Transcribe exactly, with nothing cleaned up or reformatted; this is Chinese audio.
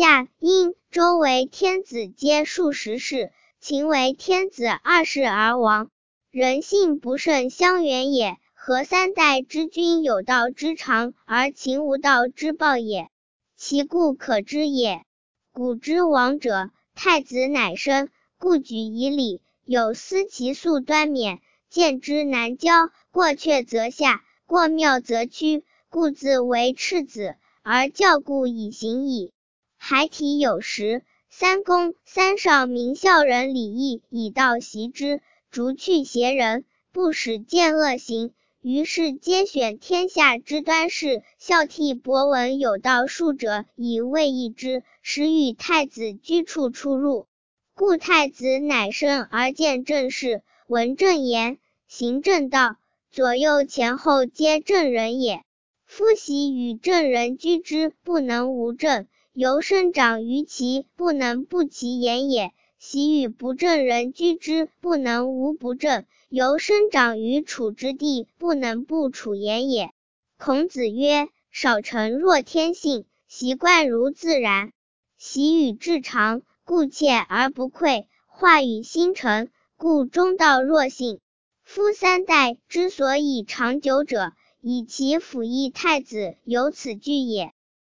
下殷周为天子皆数十世，秦为天子二世而亡。人性不胜相远也，何三代之君有道之长，而秦无道之暴也？其故可知也。古之亡者，太子乃生，故举以礼，有司其素端冕，见之难教，过阙则下，过庙则屈，故自为赤子，而教故以行矣。孩提有时，三公三少明孝人礼义，以道习之，逐去邪人，不使见恶行。于是皆选天下之端士，孝悌博闻有道术者，以为义之，使与太子居处出入。故太子乃生而见正事，闻正言，行正道，左右前后皆正人也。夫喜与正人居之，不能无正，由生长于其，不能不其言也。喜与不正人居之，不能无不正，由生长于处之地，不能不处言也。孔子曰：少成若天性，习惯如自然。习与至常，故切而不愧；化与心诚，故中道若信。夫三代之所以长久者，以其辅翼太子有此据也。